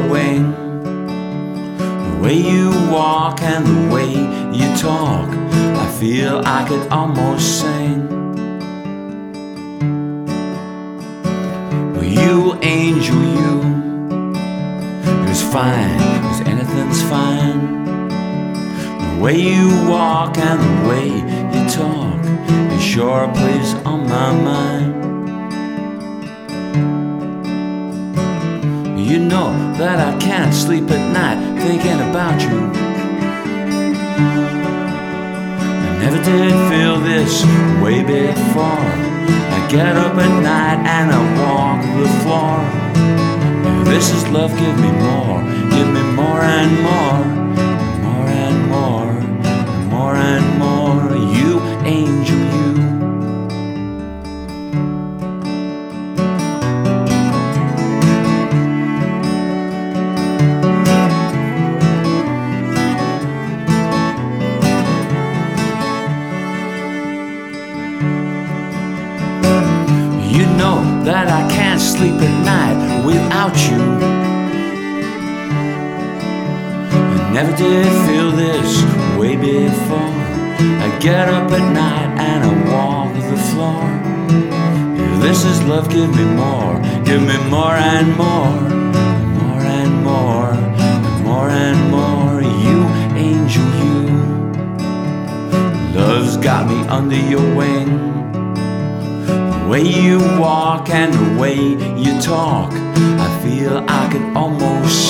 wing. The way you walk and the way you talk, I feel I could almost sing. Well, you angel, you, it's fine, 'cause anything's fine. The way you walk and the way you talk, it sure plays on my mind. You know that I can't sleep at night thinking about you. I never did feel this way before. I get up at night and I walk the floor. If this is love, give me more and more, more and more, more and more. You angel, you. You know that I can't sleep at night without you. I never did feel this way before. I get up at night and I walk the floor. If this is love, give me more and more, more and more, more and more. You angel, you. Love's got me under your wing. The way you walk and the way you talk, I feel I could almost